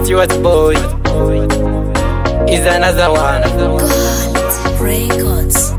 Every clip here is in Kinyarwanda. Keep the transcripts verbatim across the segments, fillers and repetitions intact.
Stewart boy is another one. Gold Records.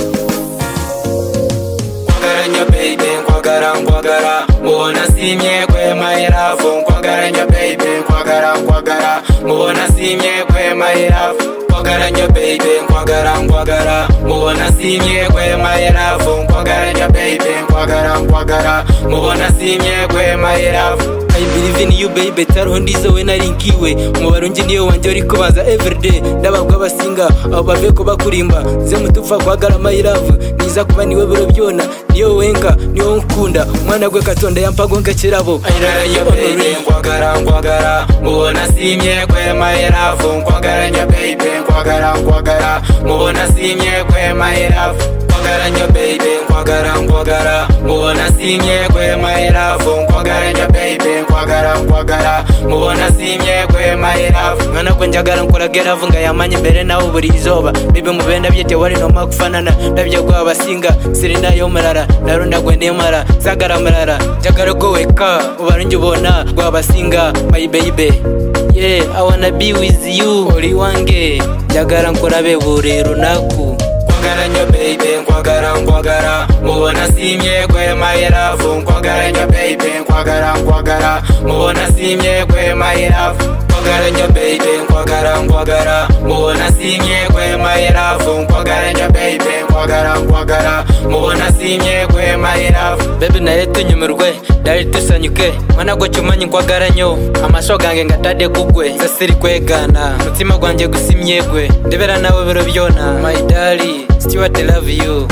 Kwagaranya baby, kwagara kwagara, mubona simye kwe my love. Kwagaranya baby, kwagara kwagara, mubona simye kwe my love. Kwagaranya baby, kwagara kwagara, mubona simye kwe my love. Kwagaranya baby, kwagara kwagara, mubona simye kwe my love. I believe in you baby, taro ndizo we narinkiwe mubarungi niyo wanje uri kubaza everyday ndababwa basinga abo baveko bakurimba ze mutupfa kwagara my love niza kuba niwe biro byona niyo wenga niyo nkunda mwana gwe katonda yampago ngakirabo ayirarayo baby kwagara kwagara mubona simye kwe my love kwagaranya baby kwagara kwagara mubona simye kwe my love kwagaranya baby kwagara kwagara mubona simye kwe my love kwagaranya baby kwagara kwagara mubona simye kwe my love mwana kwe njagara nkuragera vunga yamanye mbere nawe buri izoba bibe mubenda byete wari no makufanana ndabye kwa basinga sirina yo marara narunda gwe nemara zagara marara njagara go weka ubarungi ubona gwa basinga my baby. Yeah, I wanna be with you uri wange njagara nkurabe buri runaku kwagaranya baby kwagara kwagara mubona simye kwe my love kwagaranya baby kwagara kwagara mubona simye kwe my love kwagaranya baby kwagara kwagara mubona simye kwe my love kwagaranya baby kwagara kwagara mubona simye kwe my love baby naye tunyumirwe dali tusanyuke mwana gwo cyumanyi kwagaranyo amasho gange ngatade kugwe zasiri kwegana mutima gwanjye gusimye gwe ndebera nawe biro byona my darling Stewart I love you.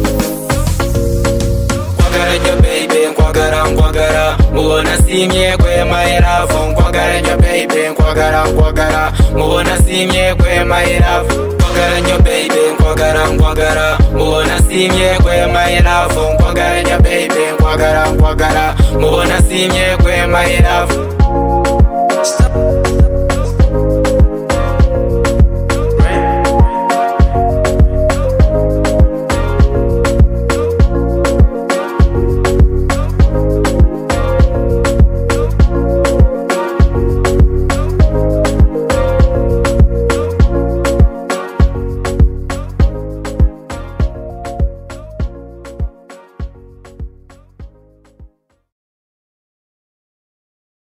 Kwagaranya baby kwagara kwagara mubona simye kwe my love kwagaranya baby kwagara kwagara mubona simye kwe my love kwagaranya baby kwagara kwagara mubona simye kwe my love kwagaranya baby kwagara kwagara mubona simye kwe my love